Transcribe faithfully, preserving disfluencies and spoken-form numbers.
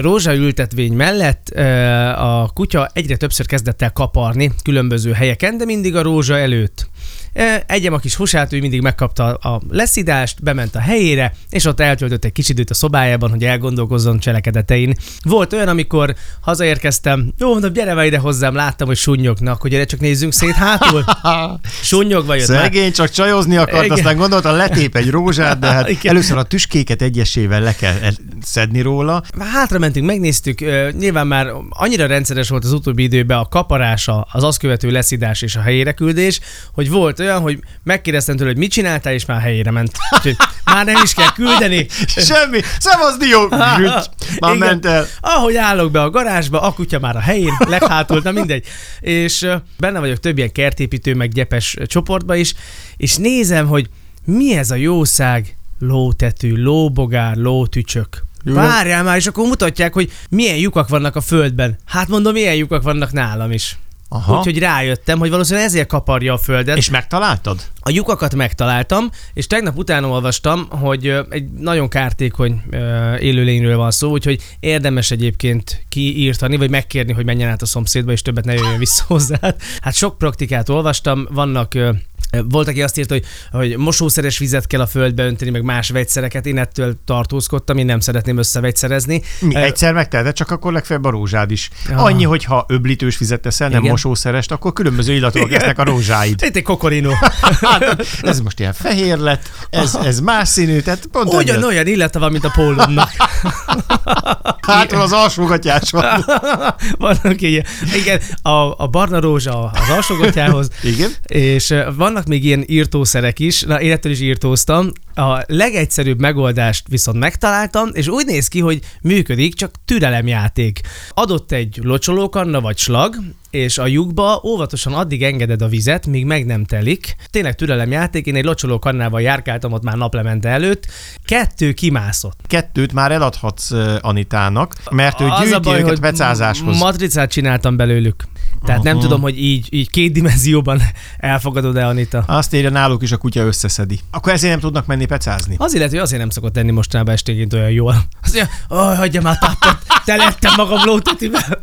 rózsaültetvény mellett a kutya egyre többször kezdett el kaparni különböző helyeken, de mindig a rózsa előtt. Egyem a kis húsát, ő mindig megkapta a leszidást, bement a helyére, és ott eltöltött egy kis időt a szobájában, hogy elgondolkozzon cselekedetein. Volt olyan, amikor hazaérkeztem, jó, mondom, gyere már ide hozzám, láttam, hogy sunnyognak, hogy gyere, csak nézzünk szét hátul. Sunnyogva jött. Szegény, már. Csak csajozni akart, igen. Aztán gondolta, letép egy rózsát, de hát igen. Először a tüskéket egyesével le kell szedni róla. Hátra mentünk, megnéztük, nyilván már annyira rendszeres volt az utóbbi időben a kaparása, az azt követő leszidás és a helyére küldés, hogy volt olyan, hogy megkérdeztem tőle, hogy mit csináltál, és már helyére ment. Úgyhogy már nem is kell küldeni. Semmi. Szevasz, Dió! Már igen. Ment el. Ahogy állok be a garázsba, a kutya már a helyén, leghátult, na mindegy. És benne vagyok több ilyen kertépítő, meg gyepes csoportba is, és nézem, hogy mi ez a jószág, lótetű, lóbogár, lótücsök. Várjál már, és akkor mutatják, hogy milyen lyukak vannak a földben. Hát mondom, milyen lyukak vannak nálam is. Úgyhogy rájöttem, hogy valószínűleg ezért kaparja a földet. És megtaláltad? A lyukakat megtaláltam, és tegnap utána olvastam, hogy egy nagyon kártékony élőlényről van szó, úgyhogy érdemes egyébként kiírtani, vagy megkérni, hogy menjen át a szomszédba, és többet ne jöjjön vissza hozzá. Hát sok praktikát olvastam, vannak... Volt, aki azt írta, hogy, hogy mosószeres vizet kell a földbe önteni, meg más vegyszereket. Én ettől tartózkodtam, én nem szeretném összevegyszerezni. Mi? Egyszer megteheted, csak akkor legfeljebb a rózsád is. Ah. Annyi, hogy ha öblítős vizet teszel, nem igen. mosószerest, akkor különböző illatok lesznek a rózsáid. Itt egy kokorino. Hát, ez most ilyen fehér lett, ez, ez más színű, tehát pont ugyan olyan illata van, mint a pólómnak. Hátról az alsógatyás van. Vannak ilyen. Igen, a, a barna rózsa az alsógatyához. Igen. És vannak még ilyen írtószerek is, na én ettől is írtóztam. A legegyszerűbb megoldást viszont megtaláltam, és úgy néz ki, hogy működik, csak türelemjáték. Adott egy locsolókanna vagy slag, és a lyukba óvatosan addig engeded a vizet, míg meg nem telik. Tényleg türelemjáték, én egy locsolókannával járkáltam ott már naplemente előtt. Kettő kimászott. Kettőt már eladhatsz Anitának, mert ő gyűjti baj, őket pecázáshoz. Matricát csináltam belőlük. Tehát uh-huh. nem tudom, hogy így, így két dimenzióban elfogadod-e, Anita. Azt írja, náluk is a kutya összeszedi. Akkor ezért nem tudnak menni pecázni. Azért lehet, hogy azért nem szokott tenni mostanában esténként olyan jól. Azt mondja, oh, hagyja már táppot, te lettem magam lótetivel.